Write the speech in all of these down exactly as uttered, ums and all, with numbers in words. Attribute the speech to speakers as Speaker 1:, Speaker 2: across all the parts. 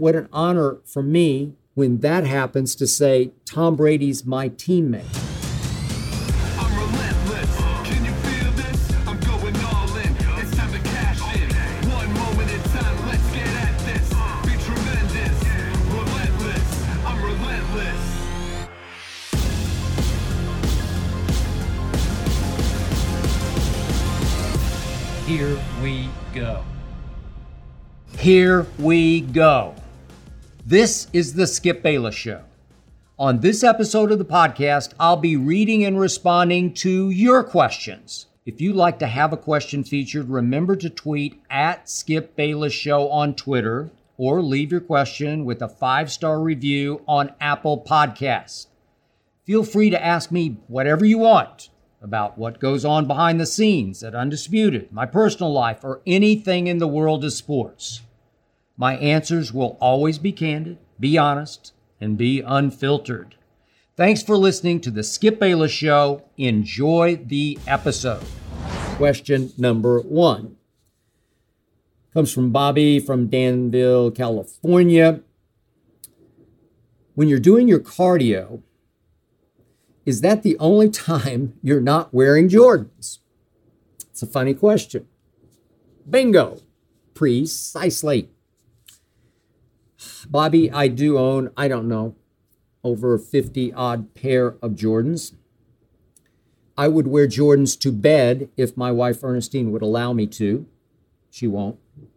Speaker 1: what an honor for me when that happens to say Tom Brady's my teammate.
Speaker 2: I'm relentless. Can you feel this? I'm going all in. It's time to cash in. One moment in time, let's get at this. Be tremendous. Relentless. I'm relentless.
Speaker 3: Here we go. Here we go. This is the Skip Bayless Show. On this episode of the podcast, I'll be reading and responding to your questions. If you'd like to have a question featured, remember to tweet at Skip Bayless Show on Twitter or leave your question with a five-star review on Apple Podcasts. Feel free to ask me whatever you want about what goes on behind the scenes at Undisputed, my personal life, or anything in the world of sports. My answers will always be candid, be honest, and be unfiltered. Thanks for listening to the Skip Bayless Show. Enjoy the episode.
Speaker 1: Question number one comes from Bobby from Danville, California. When you're doing your cardio, is that the only time you're not wearing Jordans? It's a funny question. Bingo. Precisely. Bobby, I do own, I don't know, over fifty odd pair of Jordans. I would wear Jordans to bed if my wife Ernestine would allow me to. She won't.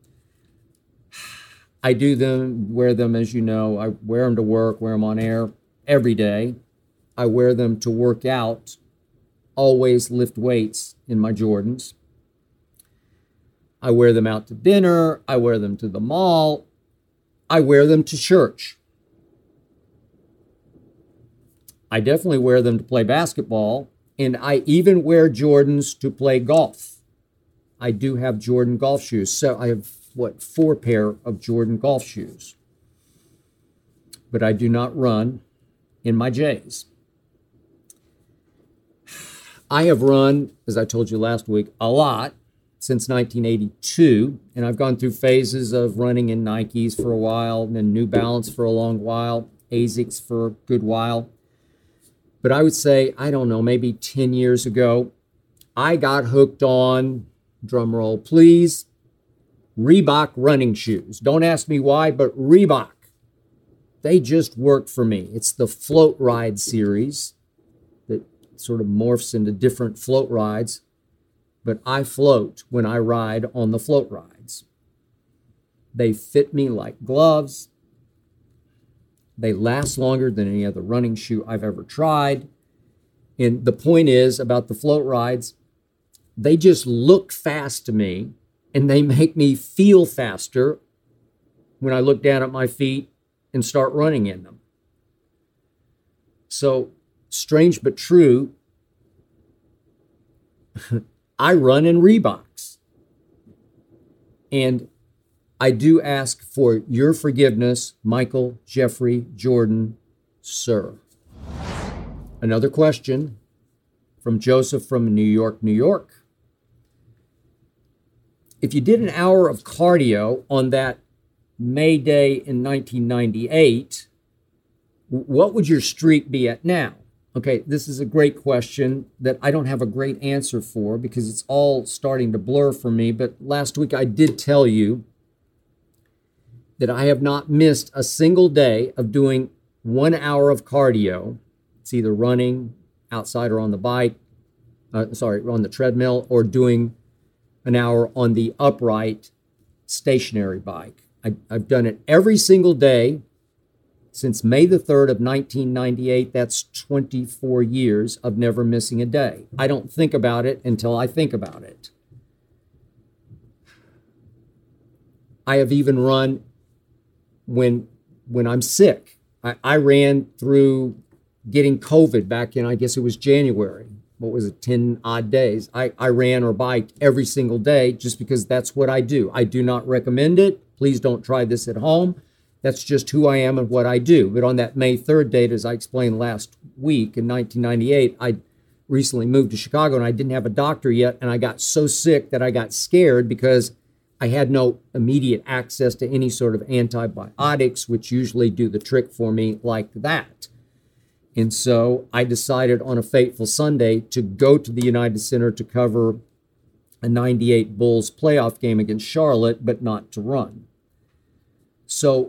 Speaker 1: I do them, wear them, as you know. I wear them to work, wear them on air every day. I wear them to work out, always lift weights in my Jordans. I wear them out to dinner. I wear them to the mall. I wear them to church. I definitely wear them to play basketball, and I even wear Jordans to play golf. I do have Jordan golf shoes. So I have, what, four pair of Jordan golf shoes. But I do not run in my J's. I have run, as I told you last week, a lot since nineteen eighty-two, and I've gone through phases of running in Nikes for a while, and then New Balance for a long while, Asics for a good while. But I would say, I don't know, maybe ten years ago, I got hooked on, drum roll please, Reebok running shoes. Don't ask me why, but Reebok. They just worked for me. It's the Float Ride series that sort of morphs into different float rides. But I float when I ride on the float rides. They fit me like gloves. They last longer than any other running shoe I've ever tried. And the point is about the float rides, they just look fast to me, and they make me feel faster when I look down at my feet and start running in them. So, strange but true, I run in Reeboks. And I do ask for your forgiveness, Michael Jeffrey Jordan, sir. Another question from Joseph from New York, New York. If you did an hour of cardio on that May Day in nineteen ninety-eight, what would your streak be at now? Okay, this is a great question that I don't have a great answer for because it's all starting to blur for me. But last week I did tell you that I have not missed a single day of doing one hour of cardio. It's either running outside or on the bike, uh, sorry, on the treadmill, or doing an hour on the upright stationary bike. I, I've done it every single day since May the third of nineteen ninety-eight. That's twenty-four years of never missing a day. I don't think about it until I think about it. I have even run when when I'm sick. I, I ran through getting COVID back in, I guess it was January. What was it, ten odd days? I, I ran or biked every single day just because that's what I do. I do not recommend it. Please don't try this at home. That's just who I am and what I do. But on that May third date, as I explained last week in nineteen ninety-eight, I recently moved to Chicago and I didn't have a doctor yet. And I got so sick that I got scared because I had no immediate access to any sort of antibiotics, which usually do the trick for me like that. And so I decided on a fateful Sunday to go to the United Center to cover a ninety-eight Bulls playoff game against Charlotte, but not to run. So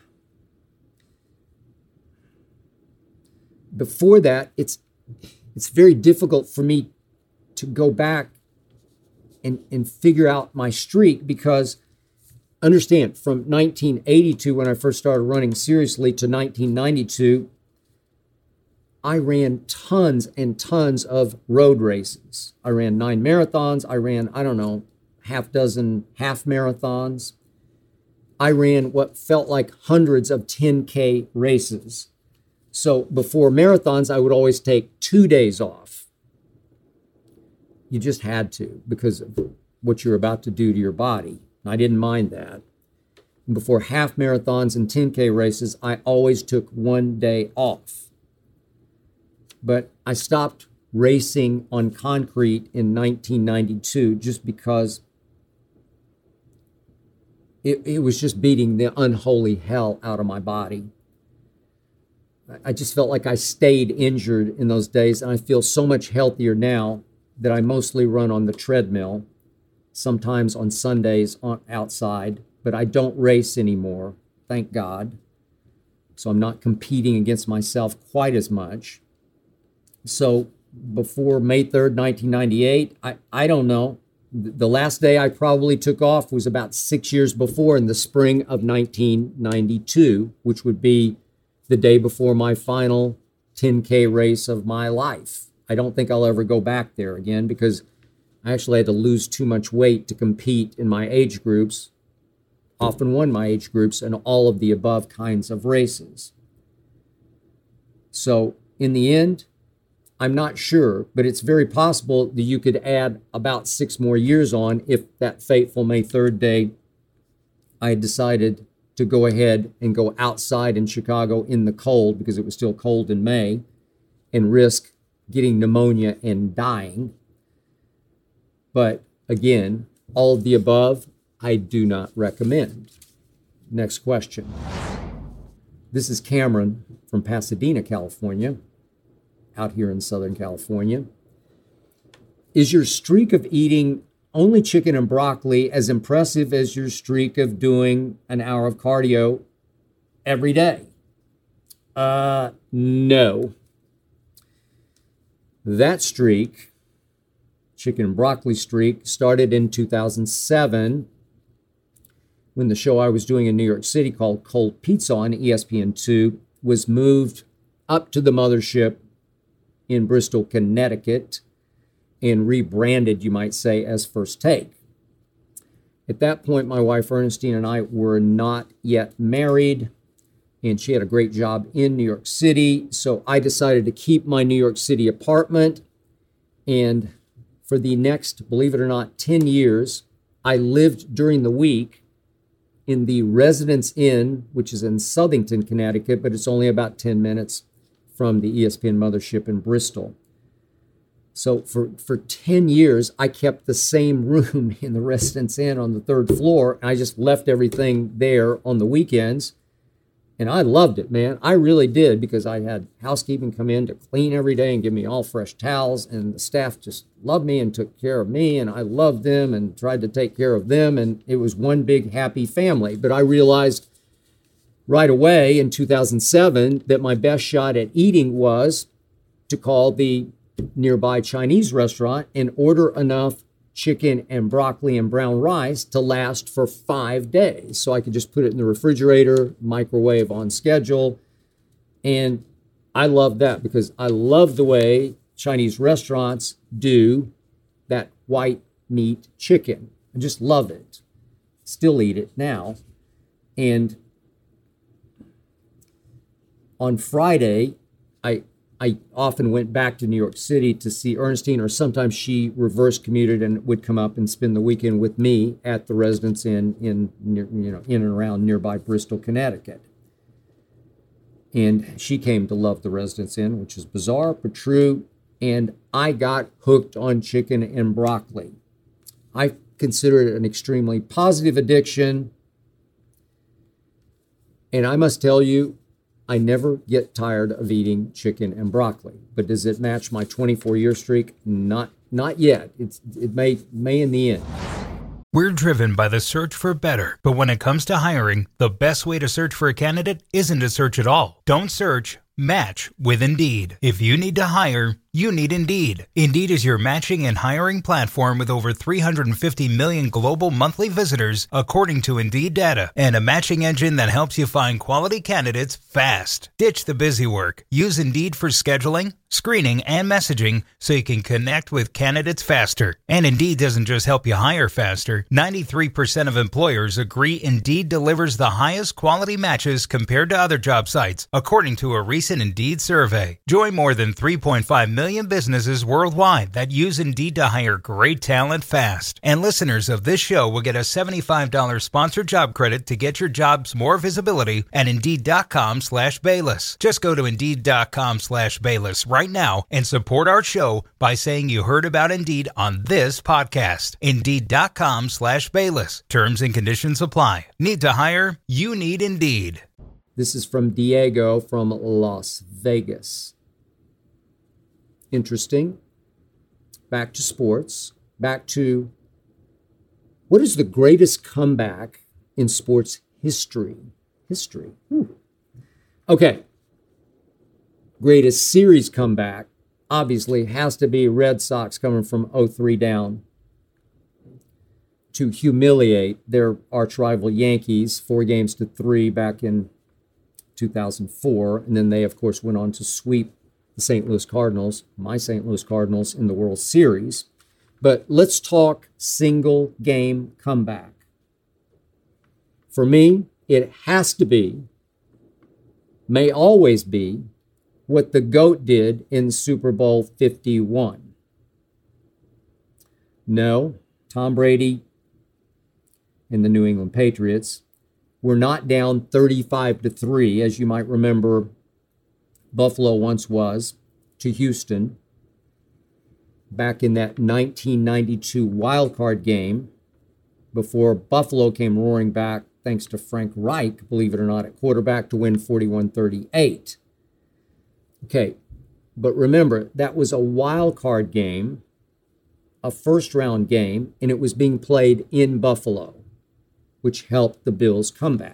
Speaker 1: before that, it's it's very difficult for me to go back and, and figure out my streak, because understand, from nineteen eighty-two, when I first started running seriously, to nineteen ninety-two, I ran tons and tons of road races. I ran nine marathons. I ran, I don't know, half dozen half marathons. I ran what felt like hundreds of ten K races. So before marathons, I would always take two days off. You just had to, because of what you're about to do to your body. I didn't mind that. And before half marathons and ten K races, I always took one day off. But I stopped racing on concrete in nineteen ninety-two just because it, it was just beating the unholy hell out of my body. I just felt like I stayed injured in those days, and I feel so much healthier now that I mostly run on the treadmill, sometimes on Sundays on outside, but I don't race anymore, thank God. So I'm not competing against myself quite as much. So before May third, nineteen ninety-eight, I, I don't know. The last day I probably took off was about six years before, in the spring of nineteen ninety-two, which would be the day before my final ten K race of my life. I don't think I'll ever go back there again, because I actually had to lose too much weight to compete in my age groups, often won my age groups, and all of the above kinds of races. So in the end, I'm not sure, but it's very possible that you could add about six more years on if that fateful May third day I decided to go ahead and go outside in Chicago in the cold, because it was still cold in May, and risk getting pneumonia and dying. But again, all of the above, I do not recommend. Next question. This is Cameron from Pasadena, California, out here in Southern California. Is your streak of eating only chicken and broccoli as impressive as your streak of doing an hour of cardio every day? Uh, no. That streak, chicken and broccoli streak, started in two thousand seven when the show I was doing in New York City called Cold Pizza on E S P N two was moved up to the mothership in Bristol, Connecticut, and rebranded, you might say, as First Take. At that point, my wife Ernestine and I were not yet married, and she had a great job in New York City, so I decided to keep my New York City apartment, and for the next, believe it or not, ten years, I lived during the week in the Residence Inn, which is in Southington, Connecticut, but it's only about ten minutes from the E S P N mothership in Bristol. So for, for ten years, I kept the same room in the Residence Inn on the third floor. And I just left everything there on the weekends. And I loved it, man. I really did, because I had housekeeping come in to clean every day and give me all fresh towels. And the staff just loved me and took care of me. And I loved them and tried to take care of them. And it was one big happy family. But I realized right away in two thousand seven that my best shot at eating was to call the nearby Chinese restaurant and order enough chicken and broccoli and brown rice to last for five days. So I could just put it in the refrigerator, microwave on schedule. And I love that, because I love the way Chinese restaurants do that white meat chicken. I just love it. Still eat it now. And on Friday, I I often went back to New York City to see Ernestine, or sometimes she reverse commuted and would come up and spend the weekend with me at the Residence Inn in, you know, in and around nearby Bristol, Connecticut. And she came to love the Residence Inn, which is bizarre but true. And I got hooked on chicken and broccoli. I consider it an extremely positive addiction. And I must tell you, I never get tired of eating chicken and broccoli. But does it match my twenty-four year streak? Not not yet. It's it may may in the end.
Speaker 4: We're driven by the search for better. But when it comes to hiring, the best way to search for a candidate isn't to search at all. Don't search, match with Indeed. If you need to hire, you need Indeed. Indeed is your matching and hiring platform with over three hundred fifty million global monthly visitors, according to Indeed data, and a matching engine that helps you find quality candidates fast. Ditch the busy work. Use Indeed for scheduling, screening, and messaging so you can connect with candidates faster. And Indeed doesn't just help you hire faster. ninety-three percent of employers agree Indeed delivers the highest quality matches compared to other job sites, according to a recent Indeed survey. Join more than three point five million businesses worldwide that use Indeed to hire great talent fast. And listeners of this show will get a seventy-five dollars sponsored job credit to get your jobs more visibility at Indeed.com slash Bayless. Just go to Indeed.com slash Bayless right now and support our show by saying you heard about Indeed on this podcast. Indeed.com slash Bayless. Terms and conditions apply. Need to hire? You need Indeed.
Speaker 1: This is from Diego from Las Vegas. Interesting. Back to sports. Back to what is the greatest comeback in sports history? History. Whew. Okay. Greatest series comeback, obviously, has to be Red Sox coming from oh three down to humiliate their arch rival Yankees, four games to three back in two thousand four. And then they, of course, went on to sweep the Saint Louis Cardinals, my Saint Louis Cardinals, in the World Series. But let's talk single game comeback. For me, it has to be, may always be, what the GOAT did in Super Bowl fifty-one. No, Tom Brady and the New England Patriots were not down thirty-five to three, as you might remember Buffalo once was, to Houston back in that nineteen ninety-two wild card game before Buffalo came roaring back thanks to Frank Reich, believe it or not, at quarterback to win forty-one thirty-eight. Okay, but remember, that was a wild card game, a first round game, and it was being played in Buffalo, which helped the Bills come back.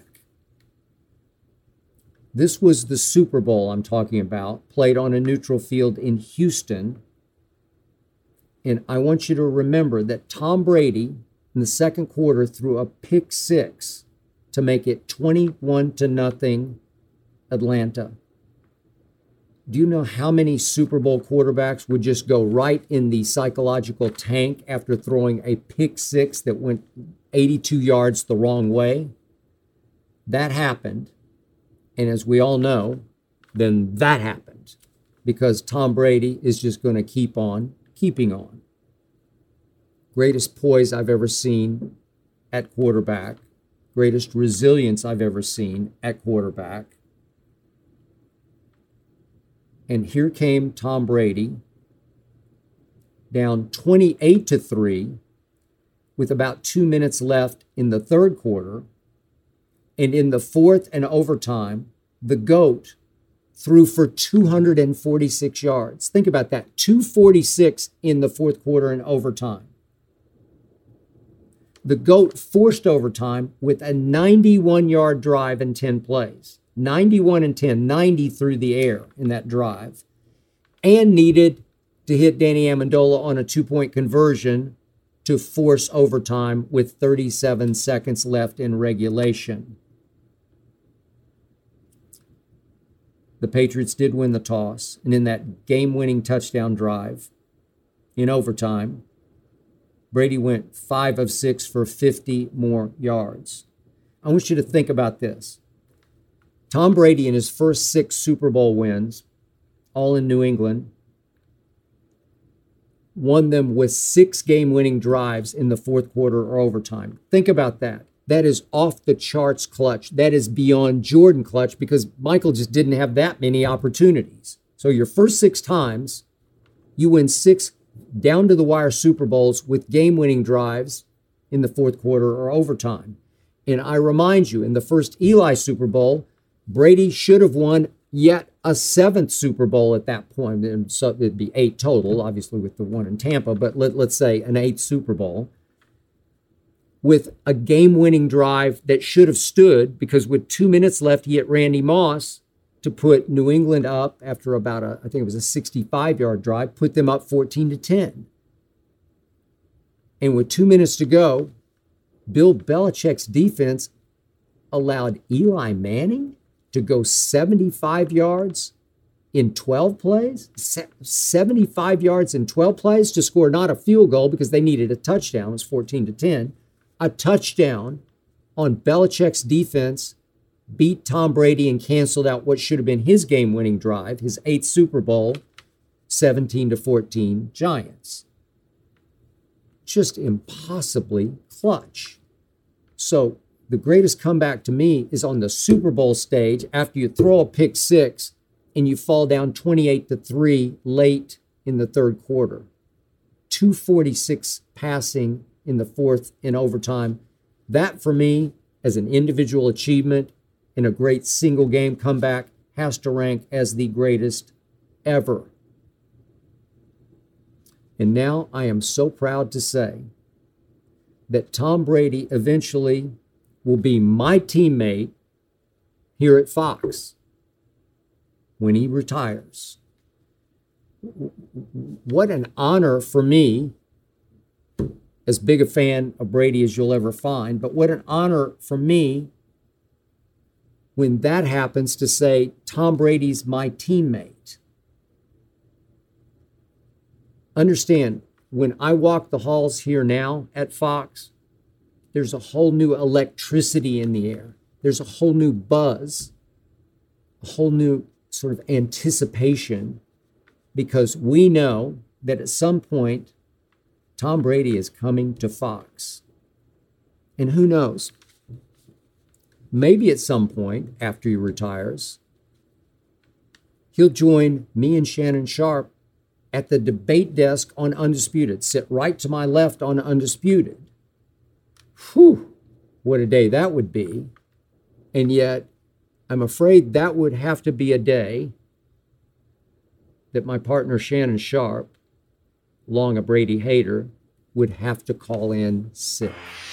Speaker 1: This was the Super Bowl I'm talking about, played on a neutral field in Houston. And I want you to remember that Tom Brady, in the second quarter, threw a pick six to make it twenty-one to nothing Atlanta. Do you know how many Super Bowl quarterbacks would just go right in the psychological tank after throwing a pick six that went eighty-two yards the wrong way? That happened. And as we all know, then that happened because Tom Brady is just going to keep on keeping on. Greatest poise I've ever seen at quarterback. Greatest resilience I've ever seen at quarterback. And here came Tom Brady down twenty-eight to three with about two minutes left in the third quarter. And in the fourth and overtime, the GOAT threw for two hundred forty-six yards. Think about that, two forty-six in the fourth quarter and overtime. The GOAT forced overtime with a ninety-one yard drive and ten plays. ninety-one and ten, ninety through the air in that drive. And needed to hit Danny Amendola on a two-point conversion to force overtime with thirty-seven seconds left in regulation. The Patriots did win the toss, and in that game-winning touchdown drive in overtime, Brady went five of six for fifty more yards. I want you to think about this. Tom Brady in his first six Super Bowl wins, all in New England, won them with six game-winning drives in the fourth quarter or overtime. Think about that. That is off the charts clutch. That is beyond Jordan clutch because Michael just didn't have that many opportunities. So your first six times, you win six down-to-the-wire Super Bowls with game-winning drives in the fourth quarter or overtime. And I remind you, in the first Eli Super Bowl, Brady should have won yet a seventh Super Bowl at that point. And so it'd be eight total, obviously with the one in Tampa, but let, let's say an eighth Super Bowl, with a game-winning drive that should have stood, because with two minutes left, he hit Randy Moss to put New England up after about a, I think it was a sixty-five-yard drive, put them up fourteen to ten. And with two minutes to go, Bill Belichick's defense allowed Eli Manning to go seventy-five yards in twelve plays, seventy-five yards in twelve plays to score not a field goal because they needed a touchdown. It was fourteen to ten. A touchdown on Belichick's defense beat Tom Brady and canceled out what should have been his game-winning drive, his eighth Super Bowl, seventeen to fourteen Giants. Just impossibly clutch. So the greatest comeback to me is on the Super Bowl stage after you throw a pick six and you fall down twenty-eight to three late in the third quarter. two forty-six passing in the fourth in overtime. That, for me, as an individual achievement in a great single game comeback, has to rank as the greatest ever. And now I am so proud to say that Tom Brady eventually will be my teammate here at Fox when he retires. What an honor for me, as big a fan of Brady as you'll ever find, but what an honor for me when that happens to say Tom Brady's my teammate. Understand, when I walk the halls here now at Fox, there's a whole new electricity in the air. There's a whole new buzz, a whole new sort of anticipation, because we know that at some point, Tom Brady is coming to Fox. And who knows? Maybe at some point after he retires, he'll join me and Shannon Sharp at the debate desk on Undisputed, sit right to my left on Undisputed. Whew, what a day that would be. And yet, I'm afraid that would have to be a day that my partner Shannon Sharp, long a Brady hater, would have to call in sick.